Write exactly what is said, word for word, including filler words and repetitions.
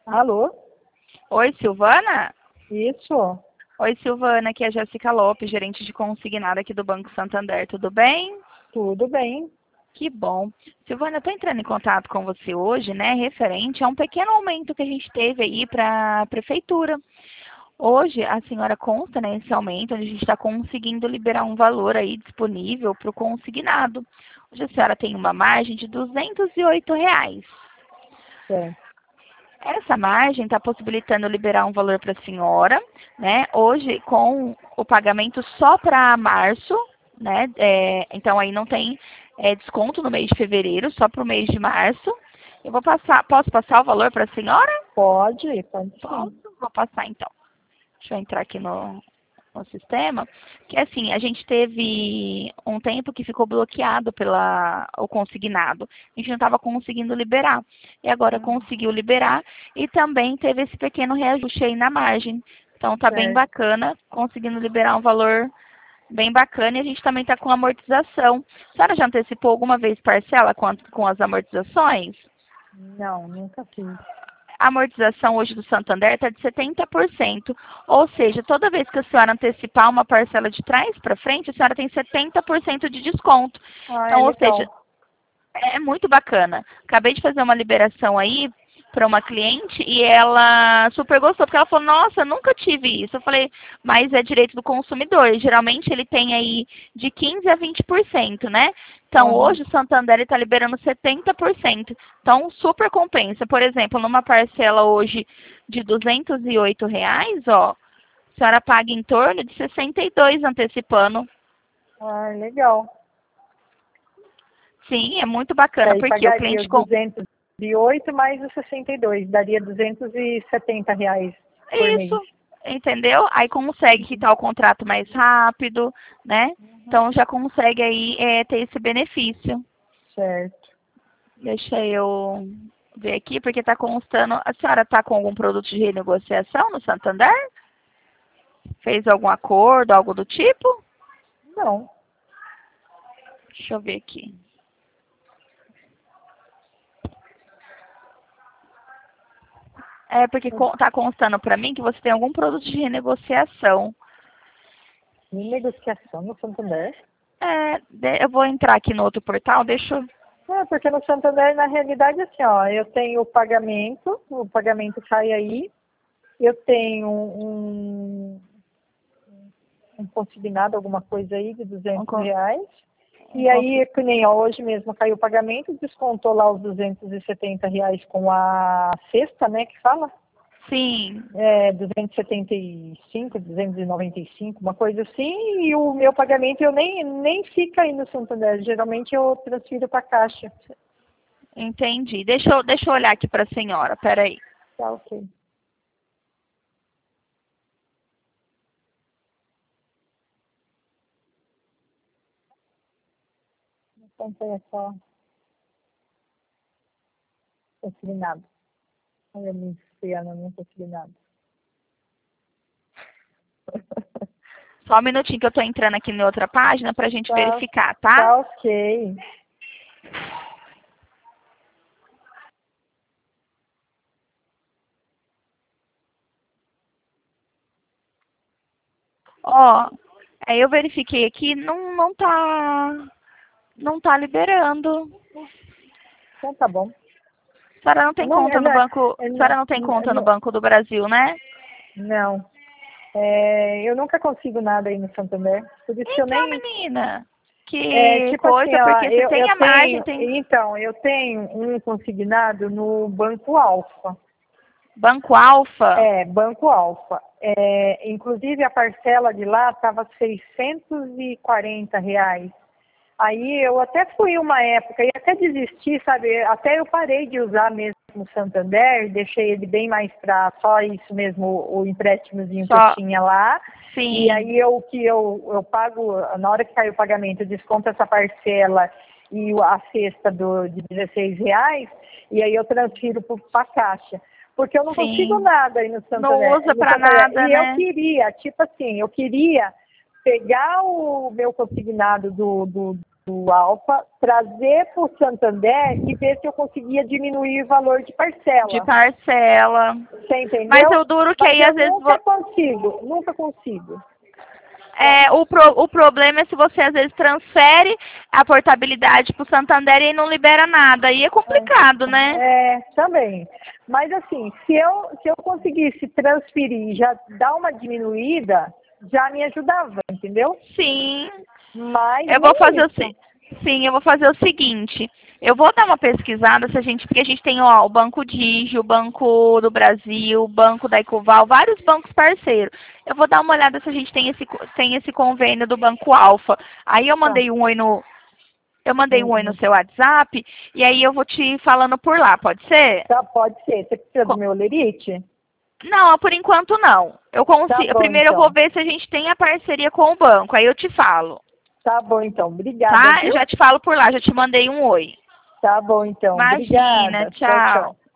Alô? Oi, Silvana? Isso. Oi, Silvana, aqui é a Jéssica Lopes, gerente de consignado aqui do Banco Santander. Tudo bem? Tudo bem. Que bom. Silvana, eu estou entrando em contato com você hoje, né, referente a um pequeno aumento que a gente teve aí para a prefeitura. Hoje, a senhora consta, né, esse aumento, onde a gente está conseguindo liberar um valor aí disponível para o consignado. Hoje a senhora tem uma margem de duzentos e oito reais. Certo. Essa margem está possibilitando liberar um valor para a senhora, né? Hoje, com o pagamento só para março, né? É, então, aí não tem é, desconto no mês de fevereiro, só para o mês de março. Eu vou passar, posso passar o valor para a senhora? Pode, pode Posso? sim. Vou passar, então. Deixa eu entrar aqui no, no sistema. Que assim, a gente teve um tempo que ficou bloqueado pela o consignado. A gente não estava conseguindo liberar. E agora conseguiu liberar. E também teve esse pequeno reajuste aí na margem. Então tá bem Certo. bacana, conseguindo liberar um valor bem bacana. E a gente também está com amortização. A senhora já antecipou alguma vez parcela com, a- com as amortizações? Não, nunca fiz. A amortização hoje do Santander está de setenta por cento. Ou seja, toda vez que a senhora antecipar uma parcela de trás para frente, a senhora tem setenta por cento de desconto. Ah, é Então, ou seja, legal. é muito bacana. Acabei de fazer uma liberação aí para uma cliente e ela super gostou, porque ela falou, nossa, nunca tive isso. Eu falei, mas é direito do consumidor. Geralmente ele tem aí de quinze a vinte por cento, né? Então Aham. hoje o Santander está liberando setenta por cento. Então super compensa. Por exemplo, numa parcela hoje de duzentos e oito reais, ó, a senhora paga em torno de sessenta e dois antecipando. Ah, legal. Sim, é muito bacana, Daí porque o pagaria cliente os com duzentos e oito mais os sessenta e dois. Daria duzentos e setenta reais por mês. isso, entendeu? Aí consegue quitar o contrato mais rápido, né? Então já consegue aí é, ter esse benefício. Certo. Deixa eu ver aqui, porque está constando. A senhora está com algum produto de renegociação no Santander? Fez algum acordo, algo do tipo? Não. Deixa eu ver aqui. É porque está constando para mim que você tem algum produto de renegociação. Negociação no Santander? É, de- eu vou entrar aqui no outro portal, deixa eu... É, porque no Santander, na realidade, assim, ó, eu tenho o pagamento, o pagamento sai aí, eu tenho um, um consignado, alguma coisa aí, de um duzentos con- reais. um E aí, consi- que nem ó, hoje mesmo caiu o pagamento, descontou lá os duzentos e setenta reais com a cesta, né, que fala? Sim, É, duzentos e setenta e cinco, duzentos e noventa e cinco, uma coisa assim, e o meu pagamento eu nem, nem fica aí no Santander, geralmente eu transfiro para a Caixa. entendi. Deixa eu, deixa eu olhar aqui para a senhora, peraí. Tá, ok. Então, é só consignado. Olha, me enfiando, não consignado. Só um minutinho que eu estou entrando aqui em outra página para a gente Tá, verificar, tá? tá ok. Ó, aí eu verifiquei aqui, não, não tá, não tá liberando. Então tá bom. A senhora não tem Não, conta é, no não, banco, é, a senhora não tem não, conta no Banco do Brasil, né? não. É, eu nunca consigo nada aí no Santander. Por isso que eu Então, nem. menina, É, que tipo assim, coisa, ó, porque você eu, tem eu a margem, tenho. tem Então, eu tenho um consignado no Banco Alfa. Banco Alfa. É, Banco Alfa. É, inclusive a parcela de lá estava seiscentos e quarenta reais. Aí eu até fui uma época e até desisti, sabe? Até eu parei de usar mesmo o Santander, deixei ele bem mais para só isso mesmo, o, o empréstimozinho que eu Só, tinha lá. E sim, aí eu que eu, eu pago, na hora que cai o pagamento, eu desconto essa parcela e o- a cesta do, de dezesseis reais, e aí eu transfiro para a Caixa. Porque eu não consigo sim. nada aí no Não Santander, usa no pra Santander. nada, E eu né? queria, tipo assim, eu queria pegar o meu consignado do, do do Alfa, trazer para o Santander e ver se eu conseguia diminuir o valor de parcela. De parcela. Você entendeu? Mas eu duro que Mas aí eu às vezes... nunca vo- consigo, nunca consigo. É, o, pro, o problema é se você às vezes transfere a portabilidade para o Santander e não libera nada. Aí é complicado, né? É, também. Mas assim, se eu, se eu conseguisse transferir e já dar uma diminuída, já me ajudava, entendeu? Sim. Mas Eu nem vou fazer o isso. se- Sim, eu vou fazer o seguinte. Eu vou dar uma pesquisada se a gente, porque a gente tem ó, o Banco Digio, o Banco do Brasil, o Banco da Ecoval, vários bancos parceiros. Eu vou dar uma olhada se a gente tem esse co- tem esse convênio do Banco Alfa. Aí eu Tá. mandei um oi no eu mandei um oi no Uhum. seu WhatsApp e aí eu vou te falando por lá, pode ser? Tá, pode ser. Você precisa do Co- meu lerite? Não, por enquanto não. Eu Tá consigo. bom, Primeiro eu vou então. ver se a gente tem a parceria com o banco. Aí eu te falo, Tá bom, então. Obrigada, tá? Eu viu? já te falo por lá, já te mandei um oi. Tá bom, então. Imagina, Obrigada. Tchau, tchau. tchau.